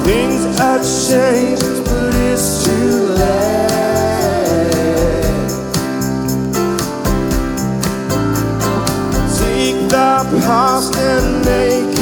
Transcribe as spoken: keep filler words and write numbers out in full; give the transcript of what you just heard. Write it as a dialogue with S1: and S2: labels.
S1: Things are changed, but it's too late. Take the past and make